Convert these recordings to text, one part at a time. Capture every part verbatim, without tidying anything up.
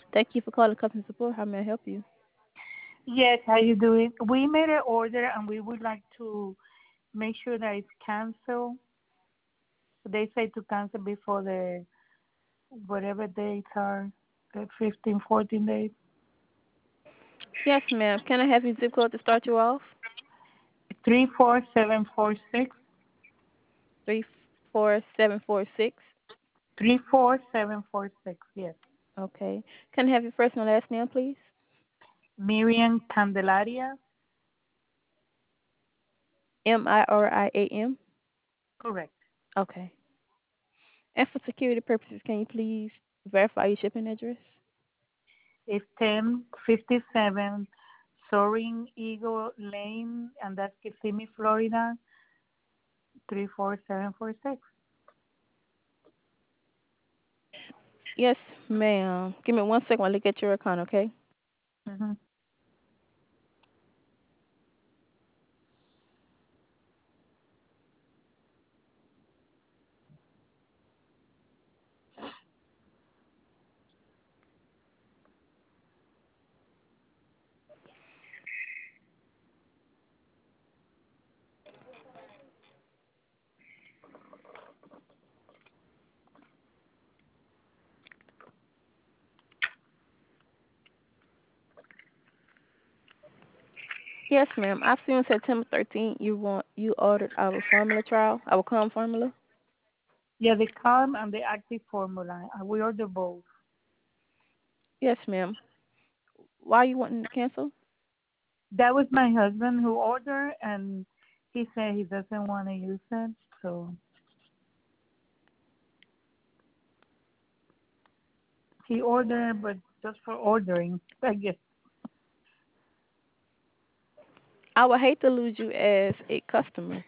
Thank you for calling customer support. How may I help you? Yes, how you doing? We made an order and we would like to make sure that it's canceled. They say to cancel before the whatever dates are, the fifteen, fourteen days. Yes, ma'am. Can I have your zip code to start you off? Three four seven four six. Three four seven four six. Three four seven four six. Yes. Okay. Can I have your first and last name, please? Miriam Candelaria. M I R I A M. Correct. Okay. And for security purposes, can you please verify your shipping address? It's ten fifty seven Soaring Eagle Lane, and that's Kissimmee, Florida. Three four seven four six. Yes, ma'am. Give me one second while I look at your account, okay? Mm-hmm. Yes, ma'am. I see on September thirteenth you want you ordered our formula trial, our calm formula. Yeah, the calm and the active formula. uh, We order both. Yes, ma'am. Why you wanting to cancel? That was my husband who ordered, and he said he doesn't want to use it. So he ordered, but just for ordering, I guess. I would hate to lose you as a customer.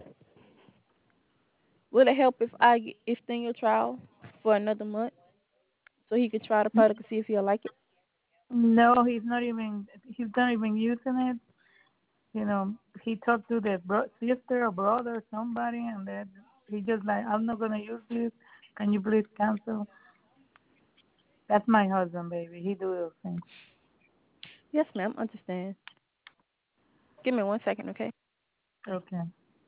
Would it help if I g- extend your trial for another month so he can try the product and see if he'll like it? No, he's not even. He's not even using it. You know, he talked to the bro- sister or brother or somebody, and then he just like, I'm not gonna use this. Can you please cancel? That's my husband, baby. He do those things. Yes, ma'am. Understand. Give me one second, okay? Okay.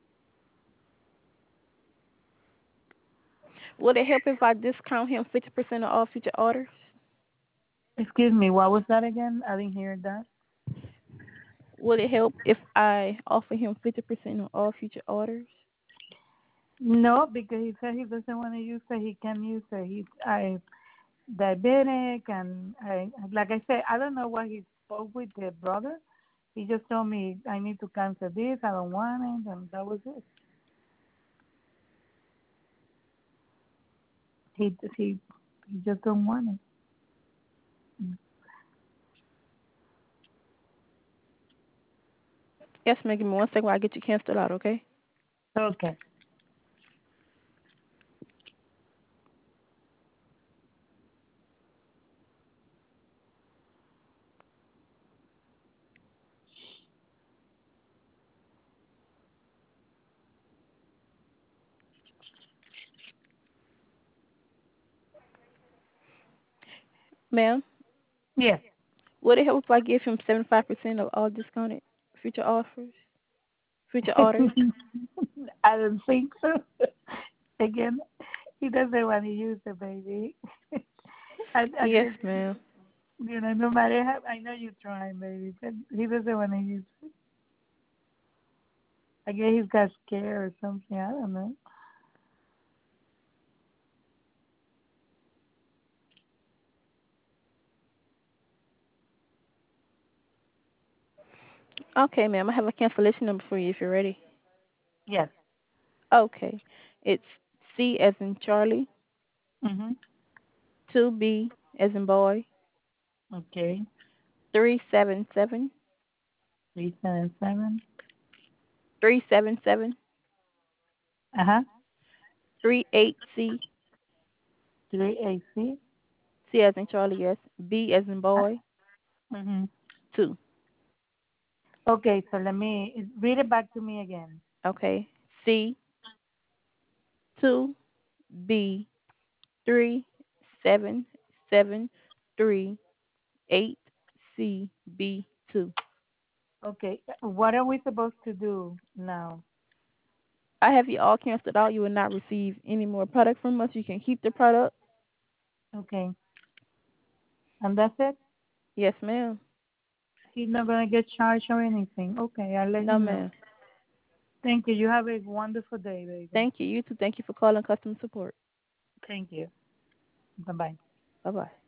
Would it help if I discount him fifty percent of all future orders? Excuse me. What was that again? I didn't hear that. Would it help if I offer him fifty percent of all future orders? No, because he said he doesn't want to use it. He can use it. He's I diabetic, and I like I said, I don't know why he spoke with the brother. He just told me I need to cancel this. I don't want it, and that was it. He he he just don't want it. Yes, ma'am. Give me one second while I get you canceled out, okay? Okay. Ma'am, Yes. would it help if I give him seventy-five percent of all discounted future offers, future orders? I don't think so. Again, he doesn't want to use the baby. I, I Yes, just, ma'am. you know, no matter how, I know you're trying, baby, but he doesn't want to use it. I guess he's got scared or something. I don't know. Okay, ma'am. I have a cancellation number for you if you're ready. Yes. Okay. It's C as in Charlie, Mhm. two B as in boy, Okay. three seven seven, Three seven seven. three seven seven, Uh huh. three eight C, Three A C. C as in Charlie, yes, B as in boy, Mhm. two. Okay, so let me read it back to me again. Okay. C, two, B, three, seven, seven, three, eight C B two. Okay. What are we supposed to do now? I have you all canceled out. You will not receive any more product from us. You can keep the product. Okay. And that's it? Yes, ma'am. He's not going to get charged or anything. Okay, I'll let No, him know. ma'am. Thank you. You have a wonderful day, baby. Thank you. You too. Thank you for calling customer support. Thank you. Bye bye. Bye bye.